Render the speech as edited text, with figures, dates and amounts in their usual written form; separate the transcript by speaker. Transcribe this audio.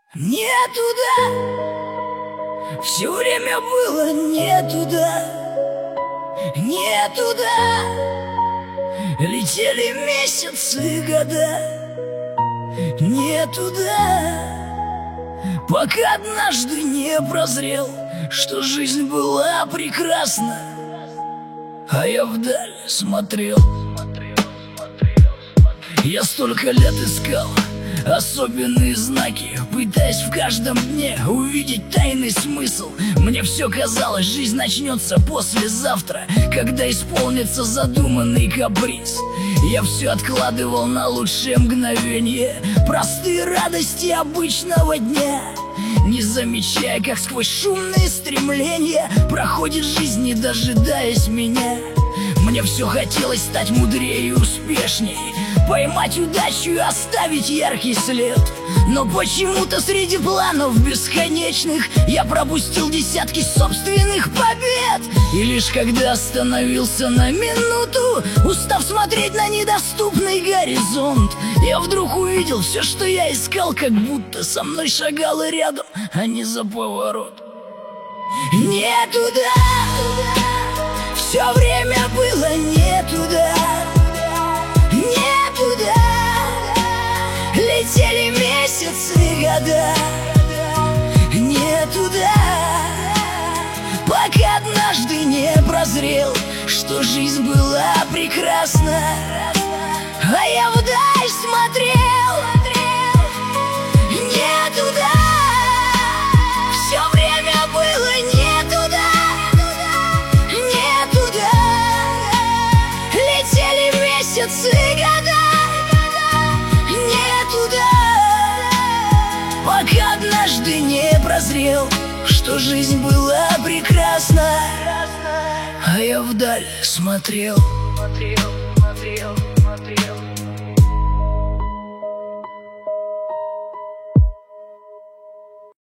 Speaker 1: Не туда, все время было не туда, не туда. Летели месяцы, года, не туда. Пока однажды не прозрел, что жизнь была прекрасна, а я вдаль смотрел. Я столько лет искал особенные знаки, пытаясь в каждом дне увидеть тайный смысл. Мне все казалось, жизнь начнется послезавтра, когда исполнится задуманный каприз. Я все откладывал на лучшее мгновение, простые радости обычного дня, не замечая, как сквозь шумные стремления проходит жизнь, не дожидаясь меня. Мне все хотелось стать мудрее и успешней, поймать удачу и оставить яркий след. Но почему-то среди планов бесконечных я пропустил десятки собственных побед. И лишь когда остановился на минуту, устав смотреть на недоступный горизонт, я вдруг увидел все, что я искал, как будто со мной шагало рядом, а не за поворот. Не туда, все время было не туда, не туда. Летели месяцы, года, не туда. Пока однажды не прозрел, что жизнь была прекрасна, а я вдаль смотрел, не туда. Все время было не туда, не туда. Летели месяцы, года, не туда. Пока однажды не прозрел, что жизнь была прекрасна, а я вдаль смотрел.